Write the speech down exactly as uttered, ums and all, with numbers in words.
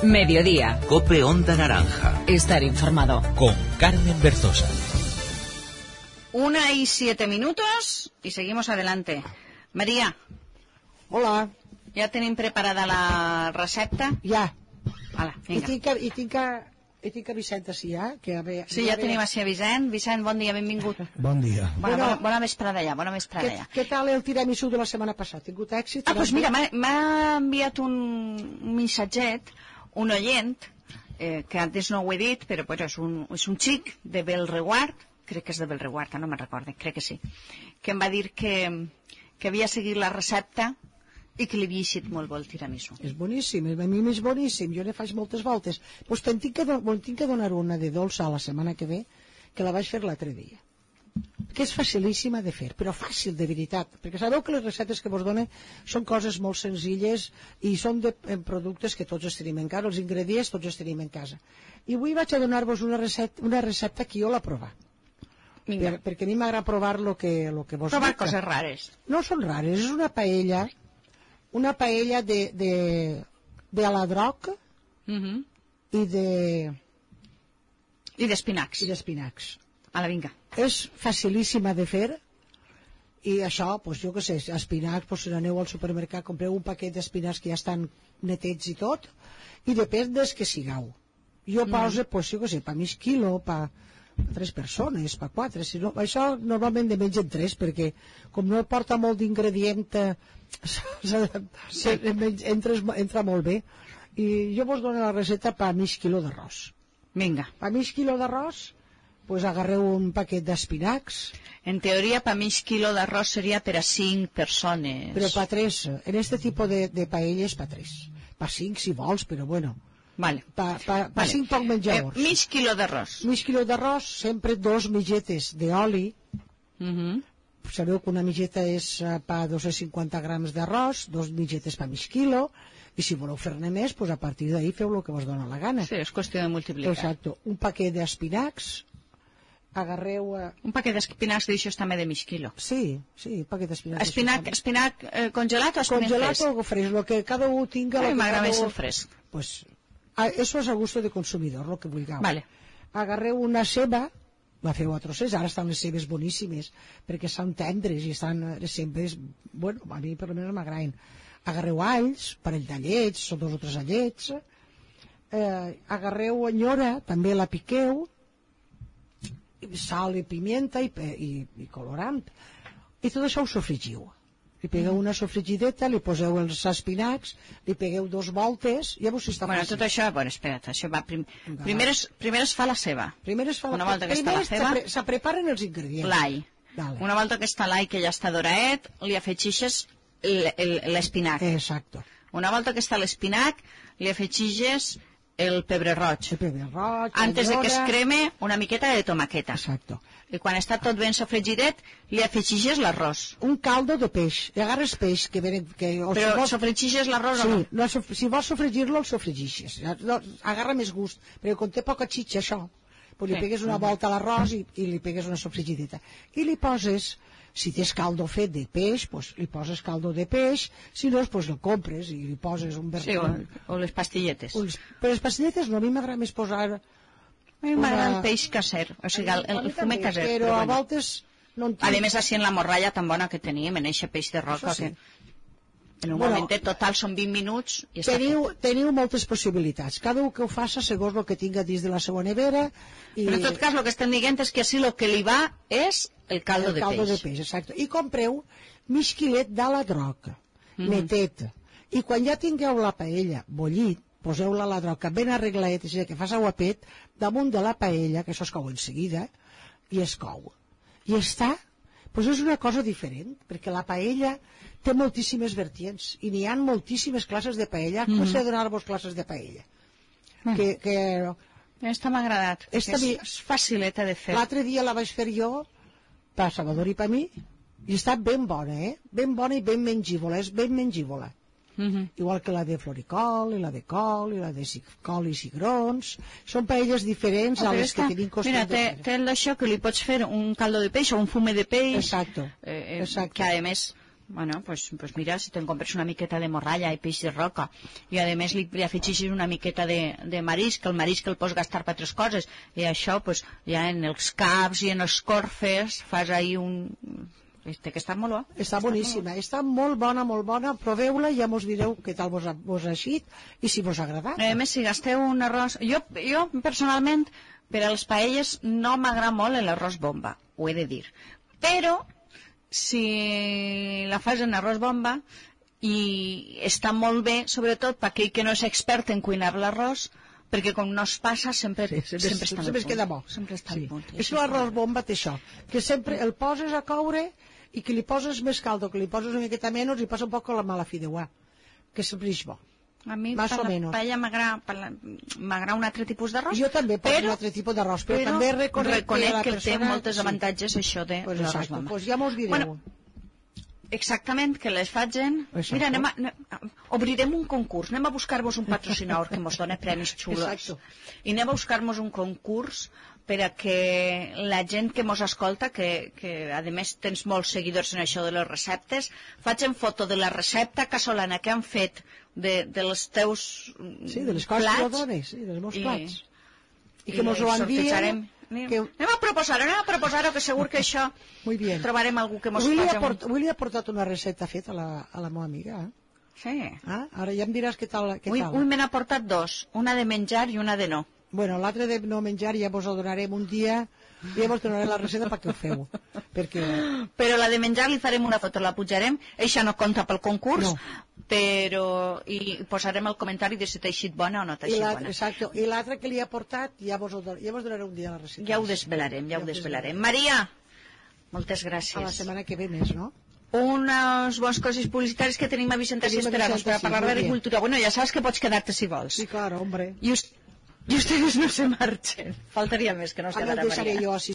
Mediodía. COPE Onda Naranja. Estar informado. Con Carmen Berzosa. Una y siete minutos y seguimos adelante. María. Hola. Ja tenim preparada la recepta? Ja. Hola, I vinga. tinc, i tinc, i tinc a Vicent així, ja? Que ve, Sí, ja tenim així a Vicent. Vicent, bon dia, benvingut. Bon dia. Bona, Bueno, bona, bona vesprada ja, bona vesprada Què, ja. què tal el tiramisú de la setmana passada? Ha tingut èxit? Ah, doncs mira, m'ha m'ha enviat un missatget, un oient, eh, que antes no ho he dit, però pues, és, un, és un xic de Belreguard, crec que és de Belreguard, no me'n recorde, crec que sí, que em va dir que, que havia seguit la recepta i que li havia eixit molt bo el tiramisú. És boníssim, a mi és boníssim, jo ne faig moltes voltes. Doncs te'n tinc que, do, tinc que donar una de dolça la setmana que ve, que la vaig fer l'altre dia. Que és facilíssima de fer, però fàcil de veritat, perquè sabeu que les receptes que vos donen són coses molt senzilles i són de en productes que tots els tenim en casa, els ingredients tots els tenim en casa. I avui vaig a donar-vos una recepta, una recepta que jo l'he provat. Per, perquè a mi m'agrada provar lo que, lo que vos Provar dic. coses rares. No són rares, és una paella, una paella de, de, de aladroc Uh -huh. i de I d'espinacs. i d'espinacs. Ala, vinga. És facilíssima de fer i això, doncs jo què sé, espinacs, doncs si aneu al supermercat compreu un paquet d'espinacs que ja estan netets i tot i depèn des que sigueu. Jo Mm. poso, doncs jo què sé, pa mig quilo, pa tres persones, pa quatre, si no, això normalment de menys en tres, perquè com no porta molt d'ingredient eh, sí. entra, entra molt bé. I jo vos dono la recepta pa mig quilo d'arròs. Vinga. Pa mig quilo d'arròs, pues agarreu un paquet d'espinacs. En teoria, per mig quilo d'arròs seria per a cinc persones. Però pa tres, en este tipus de, de paelles pa tres. Pa cinc si vols, però bueno. Vale. Pa, pa, pa Vale. cinc poc menjadors. Eh, mig quilo d'arròs. Mig quilo d'arròs, sempre dos mitgetes d'oli. Uh -huh. Sabeu que una mitgeta és eh, pa dos-cents cinquanta grams d'arròs, dos mitgetes pa mig quilo, i si voleu fer-ne més, pues a partir d'ahir feu el que vos dona la gana. Sí, és qüestió de multiplicar. Exacto. Un paquet d'espinacs, agarreu... Eh... Un paquet d'espinacs d'això també de mig quilo. Sí, sí, un paquet d'espinacs. Espinac, espinac eh, congelat o espinac Congelat fresc? o fresc, lo que cada un tinga... A mi lo que m'agrada cada més un- el fresc. Pues, ah, eso és a gusto de consumidor, lo que vulgueu. Vale. Agarreu una ceba, la feu a trossets, ara estan les cebes boníssimes, perquè són tendres i estan les cebes, bueno, a mi per almenys m'agraden. Agarreu alls, parell d'allets, són dos o tres allets, eh, agarreu enyora, també la piqueu, sal i pimienta i, i, i colorant, i tot això ho sofregiu. Li pegueu una sofregideta, li poseu els espinacs, li pegueu dos voltes, ja veus si està Bueno, fàcil. tot això, bueno, espera't, això va... Prim... Vinga, Primer, es, primer es fa la ceba, Primer es fa Una la... volta que està Primer la ceba- se, pre se preparen els ingredients. l'all. Dale. Una volta que està l'all que ja està doraet, li afegixes l- l- l'espinac. Exacto. Una volta que està l'espinac, li afegixes el pebre roig. El pebre roig, Antes de que es enyora. creme, una miqueta de tomaqueta. Exacto. I quan està tot ben sofregidet, li afegixes l'arròs. Un caldo de peix. I agarres peix que venen... Que, o Però si vols, sofregixes l'arròs sí, o no? no, sof- si vols sofregir-lo, el sofregixes. No, agarra més gust, perquè quan té poca xitxa, això, pues li Sí. pegues una volta a l'arròs i, i li pegues una sofregideta. I li poses, si tens caldo fet de peix, pues li poses caldo de peix, si no, pues el compres i li poses un Sí, o, o les pastilletes. Uns, però les pastilletes no, a mi m'agrada més posar... A mi m'agrada una- el peix caser, o sigui, el, el, A mi el fumet també, caser. Però, Però a bueno. voltes no en A tinc. més, així en la morralla tan bona que teníem, en eixe peix de roca, Això sí. que en un Bueno, momentet total són vint minuts i està Teniu, fet. teniu moltes possibilitats. Cada un que ho faça segons el que tinga dins de la seva nevera. I Però en tot cas, el que estem dient és que així el que li va és el caldo, el de, caldo peix. de peix. Exacte. I compreu mig quilet d'aladroc, Mhm. netet. I quan ja tingueu la paella bullit, poseu-la a la droca ben arregladet, és a dir, que fas aguapet, damunt de la paella, que això es cou en seguida, i es cou. I està, doncs és una cosa diferent, perquè la paella té moltíssimes vertients, i n'hi ha moltíssimes classes de paella. Com Mhm. sé donar-vos classes de paella? Mm. Que, que Esta m'ha agradat. Esta és, mi- és facileta de fer. l'altre dia la vaig fer jo, per Salvador i per mi, i està ben bona, eh? Ben bona i ben mengívola, és ben mengívola. Mhm. Igual que la de floricol, i la de col, i la de cig- col i cigrons. Són paelles diferents Oh, a però les és que tenim costum mira, de té, fer. té el d'això que li pots fer un caldo de peix o un fume de peix. Exacto, Eh, eh, exacto. Que a més Bueno, pues, pues mira, si te'n compres una miqueta de morralla i peix de roca i a més li, li afegeixis una miqueta de, de marisc, el marisc el pots gastar per altres coses i això pues, ja en els caps i en els corfes fas ahí un... Este que està molt bo. Està boníssima, està molt bona, molt bona. Proveu-la i ja mos direu què tal vos ha, vos ha eixit i si vos ha agradat. A més, si gasteu un arròs... Jo, jo personalment, per a les paelles no m'agrada molt l'arròs bomba, ho he de dir. Però si la fas en arròs bomba i està molt bé, sobretot per aquell que no és expert en cuinar l'arròs, perquè com no es passa sempre, sí, sempre, sempre està sempre es queda bo. Sempre està sí. al punt. És l'arròs bomba té això, que sempre el poses a coure i que li poses més caldo, que li poses una miqueta menys i passa un poc la mala fideuà, que sempre és bo. A mi Más per o la menos. paella m'agrada un altre tipus d'arròs. Jo també poso un altre tipus d'arròs, però, però també reconec, reconec que, que, que persona... té moltes avantatges sí. això de pues l'arròs bomba. Pues ja mos direu. Bueno, exactament, que les facin. Exacto. Mira, anem a, anem, obrirem un concurs, anem a buscar-vos un patrocinador que mos dona premis xulos. Exacto. I anem a buscar-nos un concurs per a que la gent que mos escolta, que, que a més tens molts seguidors en això de les receptes, facin foto de la recepta casolana que han fet de, de les teus sí, de les coses plats, que dones, sí, dels meus i, plats. I, i que mos ho envien. Que... Anem a proposar-ho, anem a proposar-ho, que segur que això Muy bien. trobarem algú que mos avui li, faci... aport, avui li ha portat una recepta feta a la, a la meva amiga. Eh? Sí. Ah, ara ja em diràs què tal. Què Avui, tal. avui me n'ha portat dos, una de menjar i una de no. Bueno, l'altre de no menjar ja vos ho donarem un dia i ja vos donaré la recepta perquè ho feu. Perquè... Però la de menjar li farem una foto, la pujarem, eixa no compta pel concurs, no. Però i posarem el comentari de si t'ha eixit bona o no t'ha eixit bona. Exacte, i l'altre que li ha portat ja vos, ho, ja vos donaré un dia la recepta. Ja ho desvelarem, ja, ja ho desvelarem. Maria, moltes gràcies. A la setmana que ve més, no? Unes bones coses publicitàries que tenim a Vicenta si esperamos per parlar d'agricultura. Bueno, ja saps que pots quedar-te si vols. Sí, claro, hombre. I, us, y ustedes no se marchen. Faltaria més que no es quedara Maria. Jo, si